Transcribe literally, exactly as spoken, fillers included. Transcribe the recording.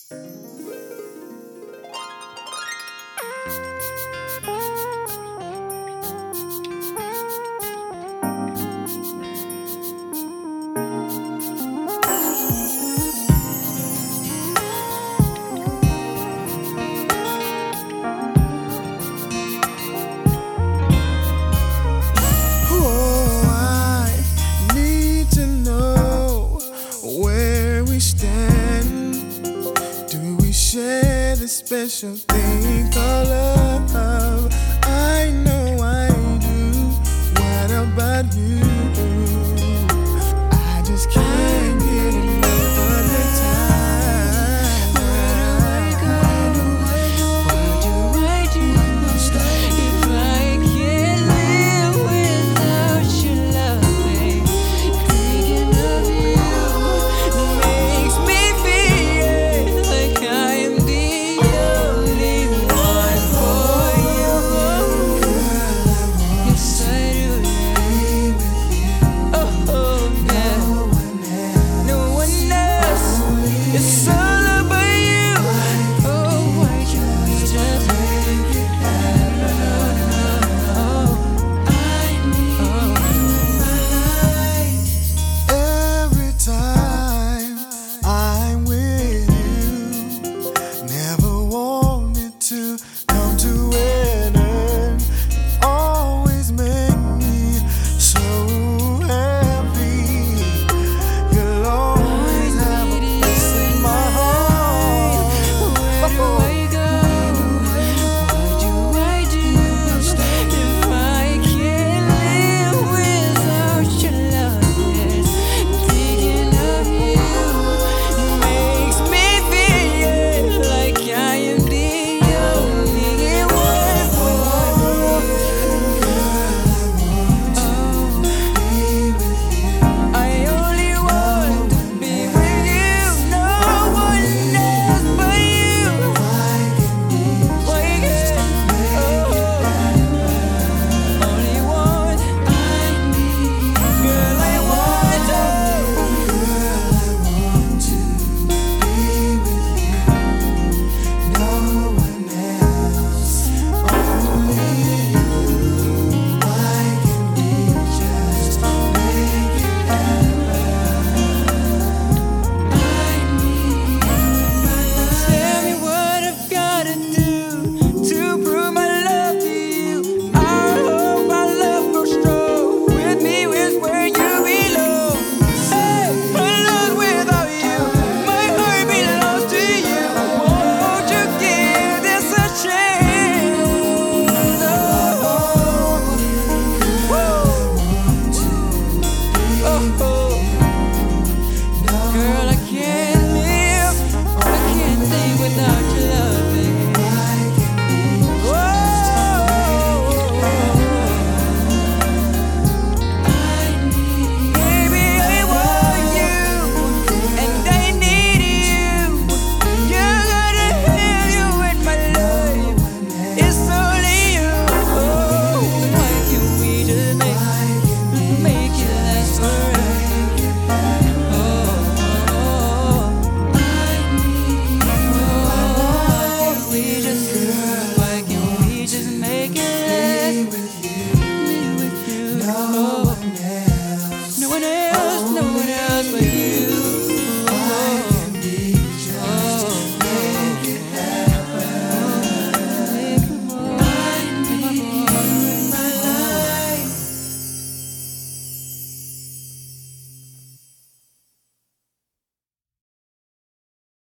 Oh, I need to know where we stand. Do we share this special thing called love? I know I do. What about you? I just can't get enough of the time. Where do I go? What do I do? If I can't live without your loving, thinking of you makes me feel like I am the only one for you. Yes, I do. Oh, yeah. No one else. It's so